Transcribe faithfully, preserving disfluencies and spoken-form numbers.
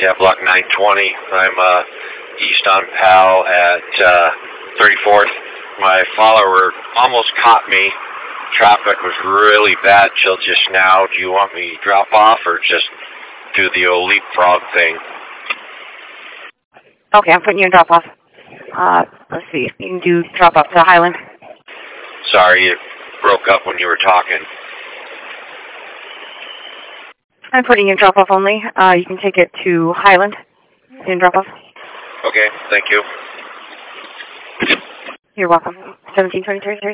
Yeah, block nine twenty. I'm uh, east on Powell at uh, thirty-fourth. My follower almost caught me. Traffic was really bad till just now. Do you want me to drop off or just do the old leapfrog thing? Okay, I'm putting you in drop off. Uh, let's see. You can do drop off to Highland. Sorry, it broke up when you were talking. I'm putting you in drop off only. Uh, you can take it to Highland in drop off. Okay, thank you. You're welcome. seventeen twenty-three.